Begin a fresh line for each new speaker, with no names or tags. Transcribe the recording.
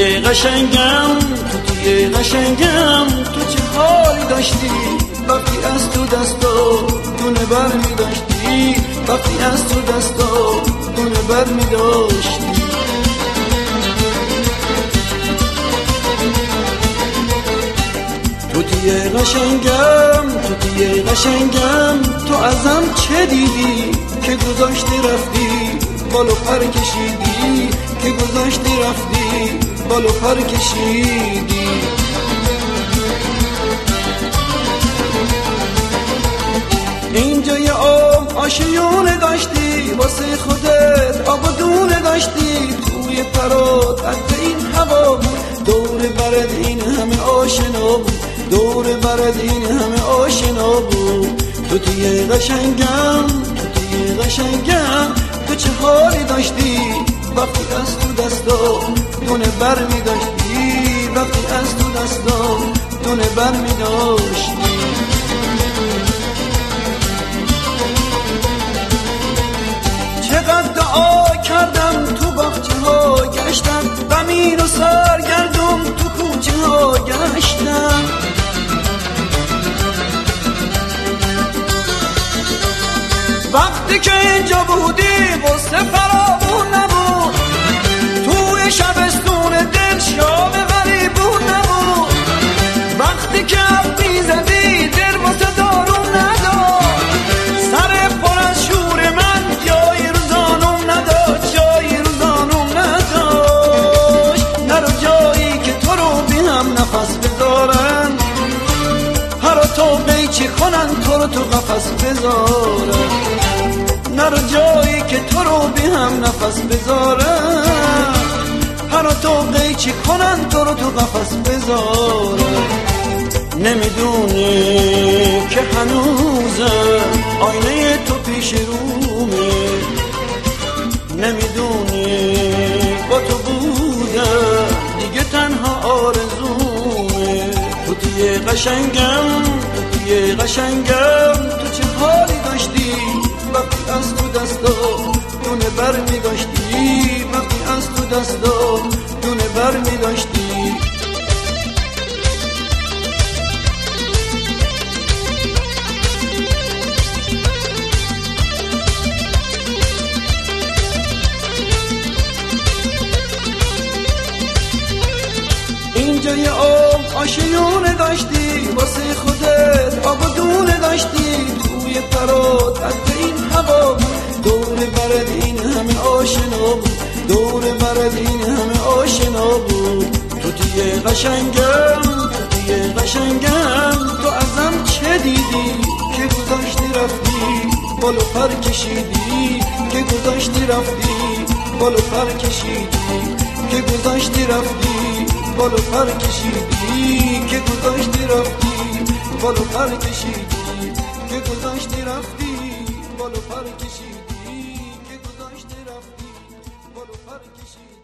توتیه قشنگم توتیه قشنگم تو چه حالی داشتی وقتی از تو دستا دونه بر می داشتی وقتی از تو دستا دونه بر می داشتی توتیه قشنگم توتیه قشنگم تو ازم چه دیدی که گذاشتی رفتی بالو پر کشیدی که گذاشتی رفتی بالو پر کشیدی اینجا یه آشیونه داشتی واسه خودت آب و دونه داشتی توی پرات حتی این هوا بود دور برد این همه آشنا بود دور برد این همه آشنا بود توتیه قشنگم توتیه قشنگم تو چه حالی داشتی وقتی از تو دستا دونه بر می داشتی وقتی از تو دستا دونه بر می داشتی چقدر دعا کردم تو باغچه ها گشتم غمین و سرگردم تو کوچه ها گشتم وقتی که اینجا بودی غصه فرامون نبود توی شبستون دل شام غریبون نبود وقتی که حرف میزدی دل واسه دارون نداد سر پر از شور من جایی رو زانوم نداشت جایی رو زانوم نداشت نرو جایی که تو رو بی هم نفس بذارن هر تو بیچی کنن تو رو تو قفس بذارن نرو جایی که تو رو بی هم نفس بذارن هر تو قیچی کنن تو رو تو قفس بذارن نمیدونی که هنوزم آینه تو پیش رومه نمیدونی با تو بودم دیگه تنها آرزومه توتیه قشنگم توتیه قشنگم تو چه حالی داشتی وقتی از تو دستا دونه بر می داشتی وقتی از تو دستا دونه بر می داشتی اینجا یه آشیونه داشتی واسه خودت آب و دونه داشتی توی پرات حتی این هوا بود دور برد این همه آشنا بود دور برد این همه آشنا بود توتیه قشنگم توتیه قشنگم تو ازم چه دیدی که گذاشتی رفتی بالو پر کشیدی که گذاشتی رفتی بالو پر کشیدی که گذاشتی رفتی بالو پر کشیدی که گذاشتی رفتی بالو پر کشیدی که گذاشتی رفتی بالو پر کشیدی که گذاشتی رفتی بالو پر کشیدی